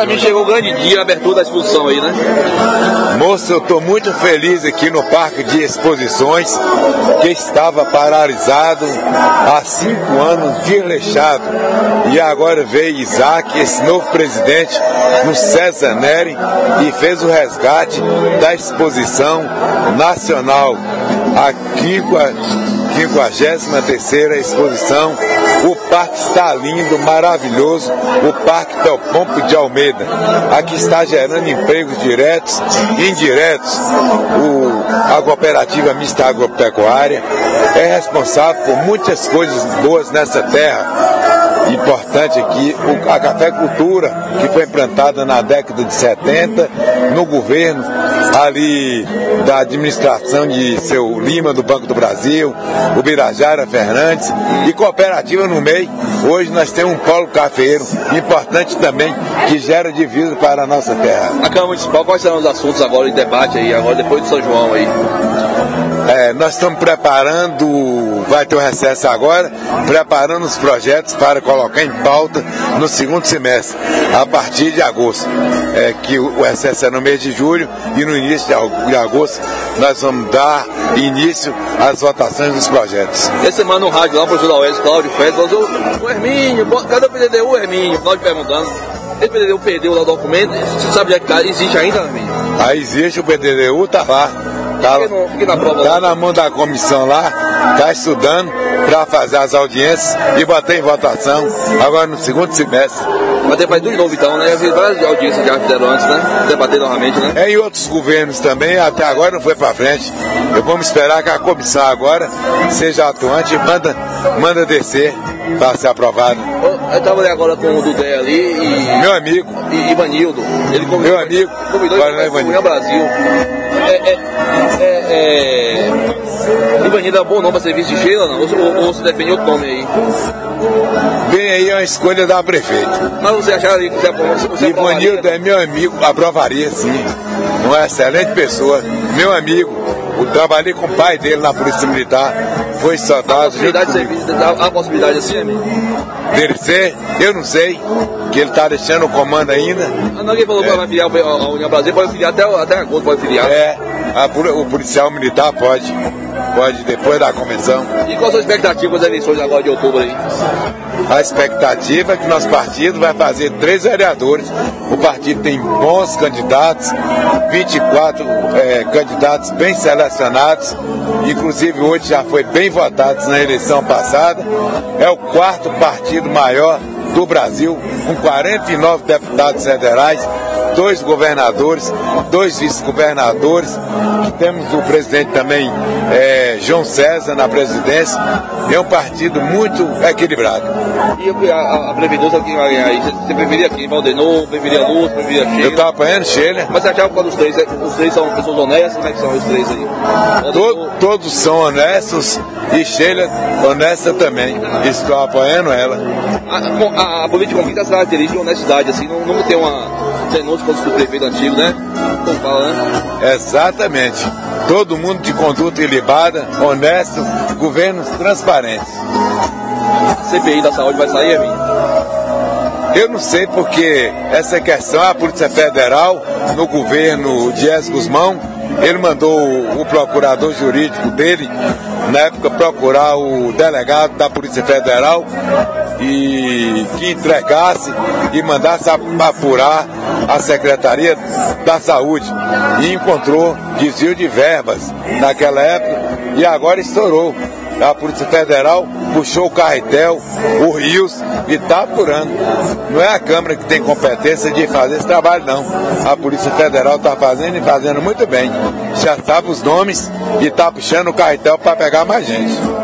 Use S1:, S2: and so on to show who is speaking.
S1: para mim chegou o grande dia, a abertura da exposição aí, né?
S2: Moço, eu estou muito feliz aqui no Parque de Exposições, que estava paralisado há 5 anos, desleixado. E agora veio Isaac, esse novo presidente, no César Neri, e fez o resgate da exposição nacional, a 53ª exposição. O parque está lindo, maravilhoso, o Parque Teopompo de Almeida. Aqui está gerando empregos diretos e indiretos. A cooperativa mista agropecuária é responsável por muitas coisas boas nessa terra. Importante aqui, a cafeicultura, que foi implantada na década de 70, no governo ali da administração de seu Lima, do Banco do Brasil, o Birajara Fernandes, e cooperativa no meio. Hoje nós temos um polo cafeeiro importante também, que gera divisa para a nossa terra.
S1: A Câmara Municipal, quais serão os assuntos agora em debate aí, agora depois do São João aí?
S2: Nós estamos preparando, vai ter um recesso agora, preparando os projetos para colocar em pauta no segundo semestre, a partir de agosto. Que o recesso é no mês de julho e no início de agosto nós vamos dar início às votações dos projetos.
S1: Essa semana no rádio lá, o professor da UES, Cláudio Félix, falou: o Hermínio, cadê o PDDU, Hermínio? Cláudio perguntando. Esse PDDU perdeu lá o documento, você sabe que existe ainda, Hermínio?
S2: Existe, o PDDU está lá. Está na mão da comissão lá, está estudando para fazer as audiências e bater em votação agora no segundo semestre.
S1: Vai ter tudo de novo então, né? Várias audiências já fizeram antes, né? Debater novamente, né?
S2: Em outros governos também, até agora não foi para frente. Vamos esperar que a comissão agora seja atuante e manda descer para ser aprovado.
S1: Eu trabalhei agora com o Dudé ali e...
S2: Meu amigo.
S1: E Ivanildo. Ele convidou,
S2: meu amigo.
S1: Convidou ele para o Brasil. Ivanildo é bom nome para serviço de Sheila, não? Ou você defende outro nome aí?
S2: Bem, aí é uma escolha da prefeita.
S1: Mas você acharia que você
S2: Ivanildo é meu amigo, aprovaria sim. Uma excelente pessoa, meu amigo. Eu trabalhei com o pai dele na Polícia Militar, foi soldado.
S1: Há possibilidade assim, amigo?
S2: Dele ser? Eu não sei, que ele está deixando o comando ainda.
S1: Alguém falou que vai filiar a União Brasil, pode filiar até agosto, pode filiar.
S2: O policial militar pode depois da convenção.
S1: E qual a sua expectativa das eleições agora de outubro aí?
S2: A expectativa é que nosso partido vai fazer 3 vereadores. O partido tem bons candidatos, 24 candidatos bem selecionados, inclusive hoje já foi bem votados na eleição passada. É o 4º partido maior do Brasil, com 49 deputados federais, 2 governadores, 2 vice-governadores. Temos o presidente também, João César, na presidência. É um partido muito equilibrado.
S1: E a previdência, quem vai ganhar aí? Você preferia quem? Valdenor, preferia Luz, preferia Sheila?
S2: Eu estava apanhando Sheila.
S1: Mas você achava que os 3 são pessoas honestas? Como é que são os 3 aí?
S2: Todos são honestos e Sheila honesta também. Estou apoiando ela.
S1: A política conquista as características de honestidade, assim, não tem uma denúncia contra o prefeito antigo, né? Como fala, né?
S2: Exatamente. Todo mundo de conduta ilibada, honesto, governos transparentes.
S1: A CPI da saúde vai sair, Hermínio?
S2: Eu não sei porque essa questão, a Polícia Federal, no governo de Dias Guzmão, ele mandou o procurador jurídico dele, na época, procurar o delegado da Polícia Federal e que entregasse e mandasse apurar a Secretaria da Saúde. E encontrou desvio de verbas naquela época e agora estourou. A Polícia Federal puxou o carretel, o Rios, e está apurando. Não é a Câmara que tem competência de fazer esse trabalho, não. A Polícia Federal está fazendo e fazendo muito bem. Já sabe os nomes e está puxando o carretel para pegar mais gente.